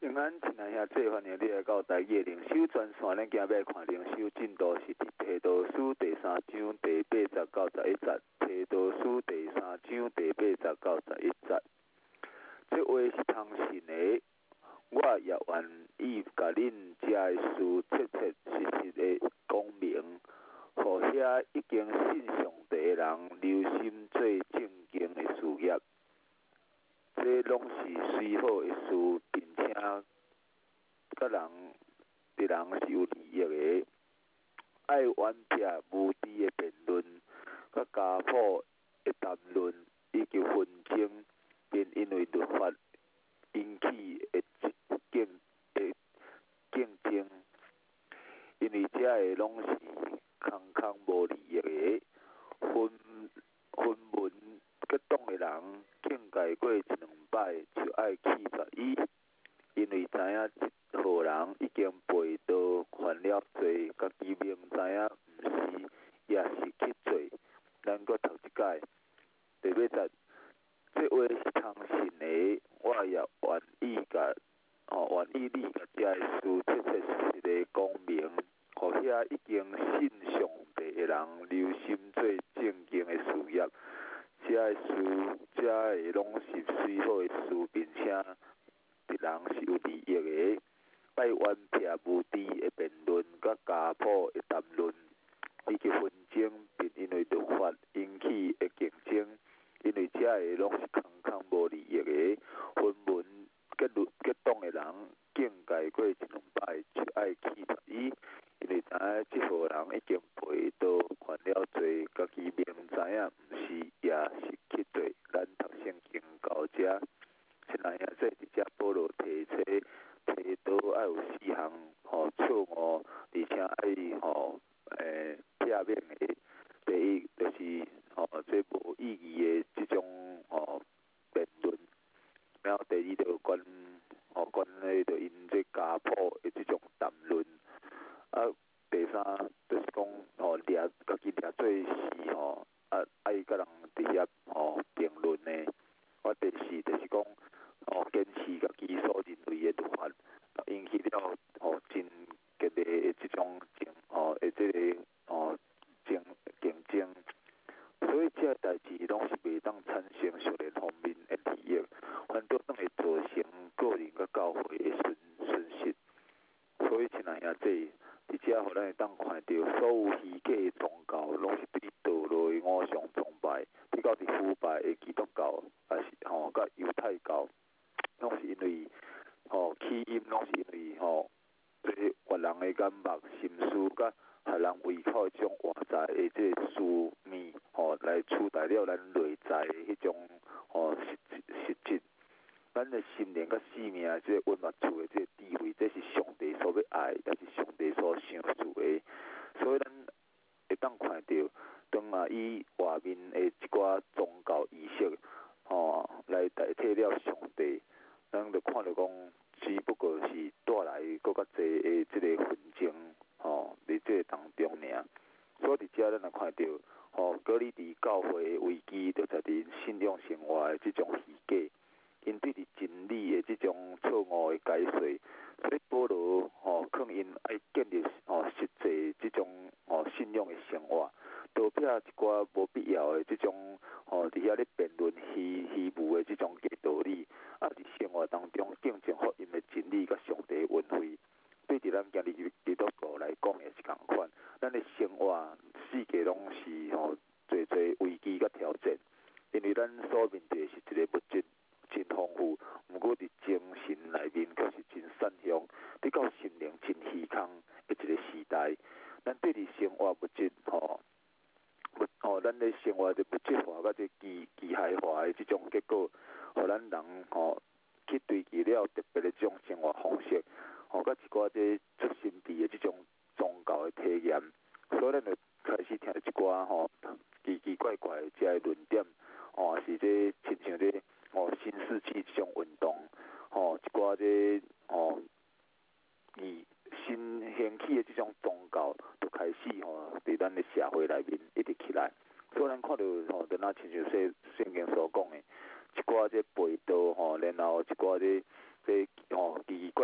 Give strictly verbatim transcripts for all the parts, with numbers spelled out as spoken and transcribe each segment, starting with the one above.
永安亲爱兄弟，欢迎你来到台语灵修专线。咱今日要看灵修进度是伫提多书第三章第八十到十一节。提多书第三章第八十到十一节。这话是通信的，我也愿意甲恁遮的事切切实实的讲明，互遐已经信上帝的人留心做正经的事业。这拢是随好的事，并且甲人对人是有利益的。爱顽皮无知的辩论，甲家谱的谈论，以及纷争，并因为律法引起的竞的竞争，因为这个拢是空空无利益的。分分文激动的人，境界过一两摆就爱气绝伊，因为知影一号人已经背道犯了罪，家己明知影毋是，也是去做。咱搁读一解，第八节，这话是通信的，我也愿意甲哦，愿意你甲这个事切切实实的讲明，互遐已经信上帝的人留心做正经的事业。这个事，这个拢是随好的事，并且对人是有利益的。爱顽皮无知的辩论，甲家谱的谈论，以及纷争，并因为律法引起的竞争，因为这个拢是空空无利益的。分文激律激动的人，境界过一两摆就爱气绝伊，因为知影这号人已经背道犯了罪，家己明知影毋是，也是去做。咱读圣经到这，亲爱兄弟，伫遮保罗提出提到爱有四项吼错误，而且爱吼诶避免的。第一就是吼这无意义的这种吼辩论，然后第二就关吼关于着因这家谱的这种谈论，啊第三就是讲吼掠家己掠做事吼啊爱甲人伫遐吼评论呢。啊第四就是讲吼坚持家己所认为的律法，引起了吼真激烈的这种竞吼的这个吼竞竞争。所以这代志拢是袂当产生属灵方面的利益，反倒当会造成个人甲教会的损损失。所以亲爱兄弟，伫遮互咱会当看到，所有虚假的宗教拢是对堕落的偶像崇拜，比较伫腐败的基督教，也是吼甲犹太教，拢是因为吼起因拢是因为吼这个人的眼目、心思甲害人胃口这种外在的这个事物吼，来取代了咱内在的迄种吼实实质。咱的心灵甲生命，这个温物处的这个智慧，这是上帝所要爱，也是上帝所想做的。所以咱会当看到，当啊以外面的一寡宗教仪式，吼来代替了上帝，咱就看到讲，只不过是带来更较侪的这个纷争，吼伫这个当中尔。所以伫遮咱来看到，吼哥林多教会的危机，就在伫信仰生活的这种虚假。因对伫真理的这种错误的解说，所以保罗吼劝因爱建立吼实际这种吼信仰的生活，躲避一寡无必要的这种吼伫遐咧辩论虚虚无的这种假道理，啊伫生活当中见证福音的真理甲上帝的恩惠。对伫咱今日基督徒来讲也是共款，咱的生活世界拢是吼侪侪危机甲挑战，因为咱所面对是一个物质真丰富，毋过伫精神内面却是真散向，比较心灵真虚空的一个时代。咱对伫生活物质吼，物吼咱咧生活的物质化甲这机机械化的这种结果，互咱人吼去追求了特别的这种生活方式，吼甲一寡这出神秘的这种宗教的体验，所以咱就开始听一寡吼奇奇怪怪的这论点，吼是这亲像这。哦，新世纪这种运动，吼、哦、一寡这吼，以新兴起的这种宗教，就开始吼，伫、哦、咱的社会内面一直起来。所以咱看到吼，就那亲像说圣经所讲的，一寡这背道吼，然后一寡这这吼奇奇怪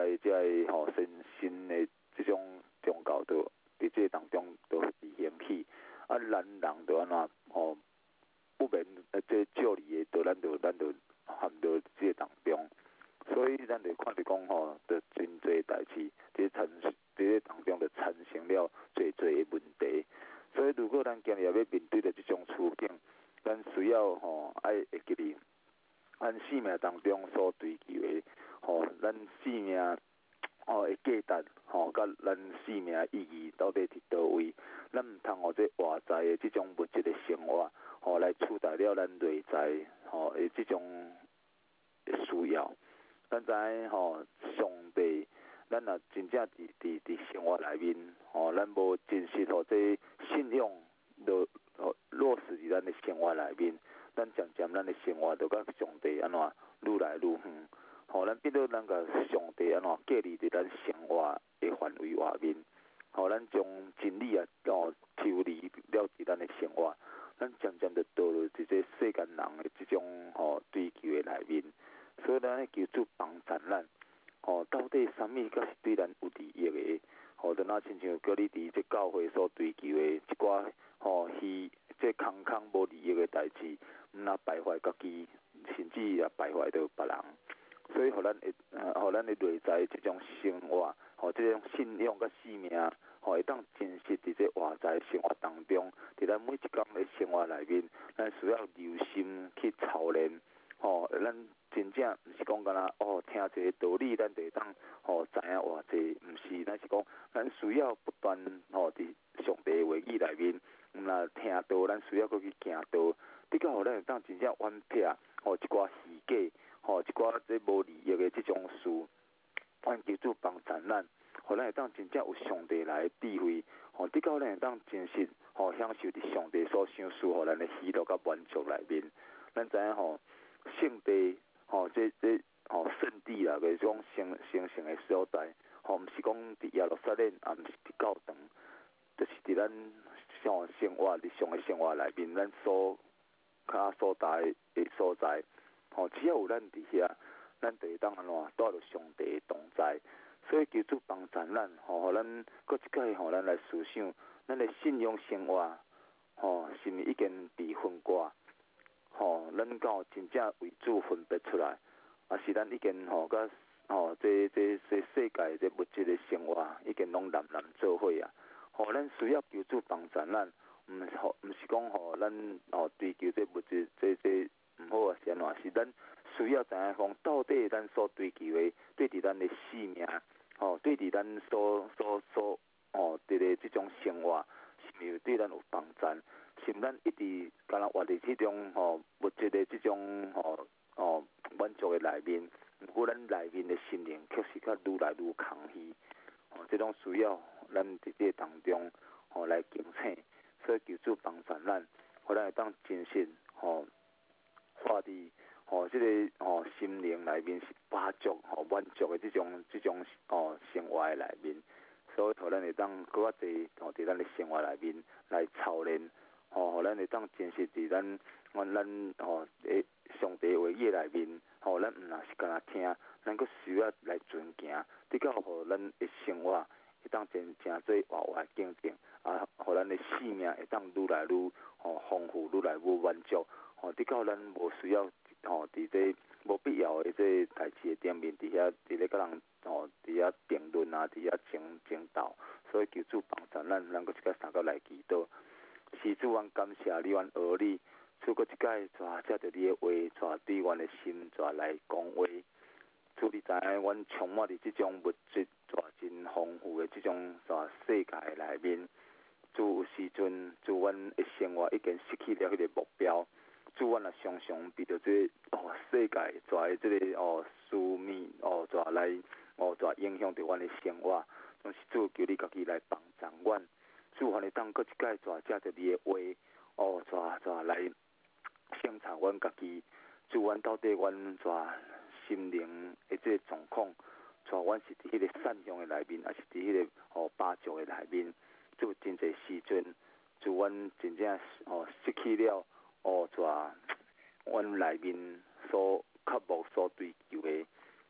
的这个吼新新的这种宗教都伫这当中都兴起，啊，咱人都安怎吼不免呃这照理的，都咱都咱都含到这当中，所以咱就看着讲吼，就真侪代志，这产伫这当中就产生了侪侪的问题。所以如果咱今日要面对着这种处境，咱需要吼爱会记哩，咱生命当中所追求的，吼，咱生命吼的价值，吼，甲咱生命的意义到底伫倒位？咱毋通互这外在的这种物质的生活，吼来取代了咱内在吼的这种需要。咱知影吼，上帝，咱若真正伫伫伫生活内面，吼，咱无真实互这信仰落落实伫咱的生活内面，咱渐渐咱的生活就甲上帝安怎愈来愈远，吼，咱变做咱甲上帝安怎建立伫咱生活的范围外面，吼，咱将真理啊，哦，抽离了伫咱的生活，咱渐渐就堕入伫这世间人的这种吼追求的内面，所以咱咧求主帮助咱，吼，到底啥物才是对咱有利益的？吼，就那亲像叫你伫这教会所追求的一寡吼，是这空空无利益的代志，毋那败坏家己，甚至也败坏到别人。所以，互咱会，呃，互咱的内在这种生活，吼，这种信仰甲生命，吼，会当真实伫这外在生活当中，伫咱每一天的生活内面，咱需要留心去操练，吼，咱真正毋是讲干那哦，听一个道理，咱就会当吼知影偌济，毋是，咱是讲咱需要不断吼伫上帝的话语内面，毋若听道，咱需要搁去行道，比较互咱会当真正婉撇，吼一寡虚假。吼，一寡这无利益的这种事，咱求主帮助咱，互咱会当真正有上帝来的智慧，吼，得到咱会当真实，吼，享受伫上帝所想赐互咱的喜乐甲满足内面。咱知影吼，圣地，吼，这这吼圣地啦，就是讲神神圣的所在，吼，毋是讲伫耶路撒冷，也毋是伫教堂，就是伫咱像生活日常的生活内面，咱所较所在的所在。吼，只要有咱伫遐，咱就会当安怎带着上帝的同在。所以求主帮助咱，吼，互咱搁一摆吼，咱来思想，咱的信仰生活，吼，是毋是已经被分割？吼，咱敢有真正为主分别出来？啊，是咱已经吼，甲吼，这这这世界这物质的生活，已经拢南南做伙啊！吼，咱需要求主帮助咱，毋是吼，毋是讲吼，咱吼追求这物质，这这。毋好啊，是安怎？是咱需要知影讲，到底咱所追求的，对伫咱的生命，吼，对伫咱所所所哦，伫个即种生活，是毋是对咱有帮助？是毋咱一直敢若活伫即种吼物质的即种吼哦满足的内面，毋过咱内面的心灵确实较愈来愈空虚，吼，即种需要咱伫这当中吼来警醒，所以求主帮助咱，互咱会当真实吼。活伫吼，即、这个吼心灵内面是饱足吼满足的即种即种哦生活的内面，所以互咱会当搁较济吼伫咱的生活内面来操练，吼，互咱会当真实伫咱咱咱吼诶上帝话语内面，吼，咱毋若是干那听，咱搁需要来遵行，得到互咱的生活会当真正做活活见证，啊，互咱的生命会当愈来愈吼丰富，愈来愈满足。吼，得到咱无需要吼，伫这无必要的这代志的顶面，伫遐伫咧甲人吼，伫遐评论啊，伫遐争争斗，所以求主帮助咱，咱搁一个三角来祈祷。是主，阮感谢你，阮学你，主搁一届抓借着你的话，抓对阮的心抓来讲话。主，你知影，阮充满伫即种物质抓真丰富的即种抓世界内面，主有时阵，主阮的生活已经失去了迄个目标。主，阮也常常为着这哦世界抓的这个哦私密哦抓来哦抓影响着阮的生活，总是主求你家己来帮助阮。主，互你当搁一届抓借着你的话哦抓抓来审查阮家己。主，阮到底阮抓心灵的这个状况，抓阮是伫迄个善良的内面，还是伫迄个哦饱足的内面？主，真侪时阵，主阮真正哦失去了。哦，抓阮内面所渴望、所追求的，主，阮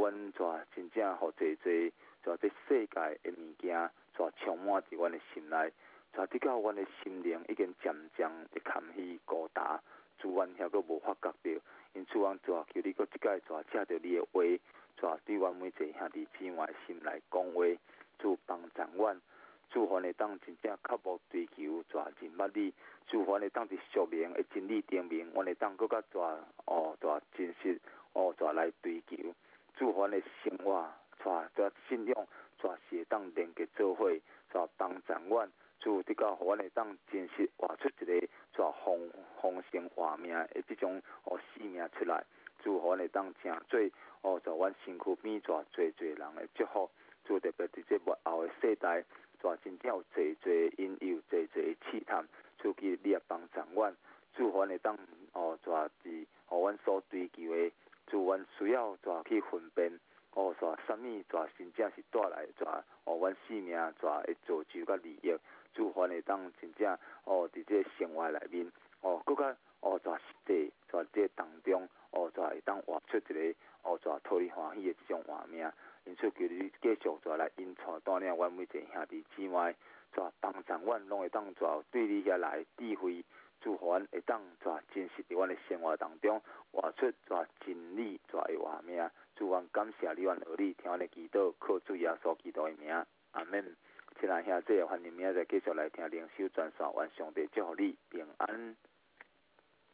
阮遮真正互济济遮这世界的物件遮充满伫阮的心内，遮直到阮的心灵已经渐渐会坎去孤单，主阮遐阁无发觉着，因此阮遮求你阁即摆遮借着你的话，遮对阮每一个兄弟姊妹的心来讲话，主帮助阮。主凡会当真正较无追求，遮认捌你；主凡会当伫属灵的真理顶面，阮会当搁较遮哦遮真实哦遮来追求。主凡的生活，遮遮信仰，遮是会当连结做伙，遮帮助阮。主直到互阮会当真实活出一个遮丰丰盛活命的即种哦生命出来。主互阮会当成做哦遮阮身躯边遮侪侪人的祝福。主特别伫这末后的世代。遮真正有济济引诱，济济试探，主基你也帮助阮，主阮会当哦，遮是互阮所追求的，主阮需要遮去分辨，哦，遮啥物遮真正是带来遮互阮生命遮会造就甲利益，主阮会当真正哦，伫这生活内面，哦，搁较哦，遮实际，遮这当中，哦，遮会当活出一个哦，遮讨你欢喜的即种画面。因此，求你继续再来引带带领阮每一个兄弟姊妹，再帮助阮，拢会当再对你遐来智慧，主阮会当再真实伫阮的生活当中活出再真理再的画面。主阮感谢你，阮儿女听阮的祈祷，靠主耶稣基督的名，阿门。亲爱兄弟，欢迎明仔载继续来听灵修传说，愿上帝祝福你平安。